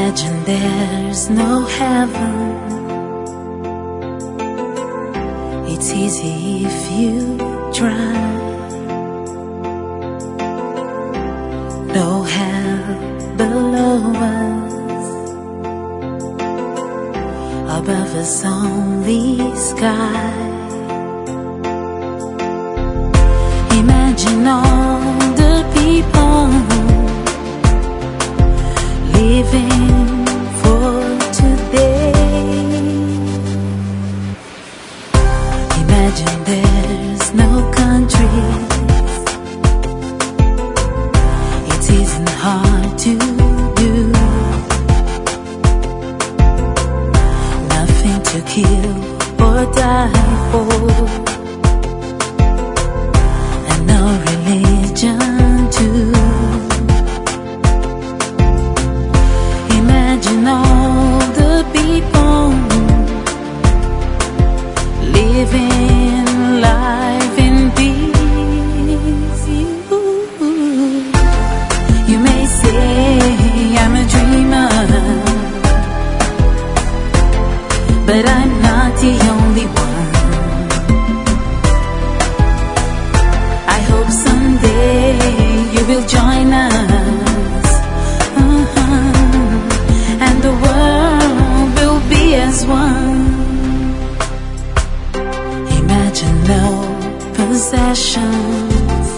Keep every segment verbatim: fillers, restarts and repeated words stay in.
Imagine there's no heaven. It's easy if you try. No hell below us, above us only sky. Imagine all the people living for today. Imagine there's no countries. It isn't hard to do. Nothing to kill or die for, and no religion too. Imagine all the people living life in peace. You, you may say I'm a dreamer, but I'm not the only one. I hope someday you will join us, uh-huh, and the world will be as one. Imagine no possessions.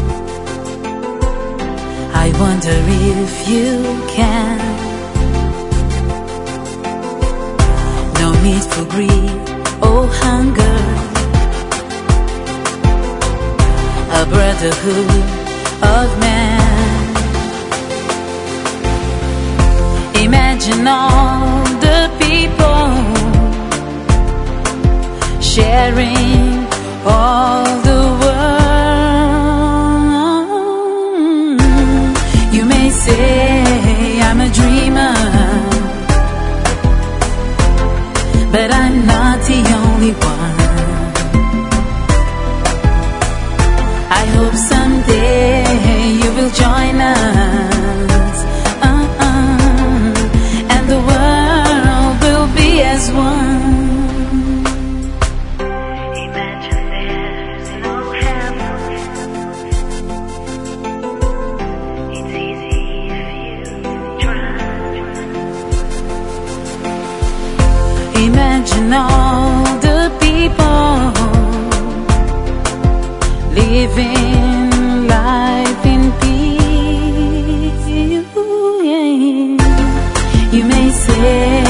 I wonder if you can. No need for greed or hunger. A brotherhood of man. Imagine all the people sharing all the world. You may say I'm a dreamer, but I'm not the only one. I hope someday you will join us, uh-uh, and the world will be as one. Imagine all the people living life in peace. You, yeah. You may say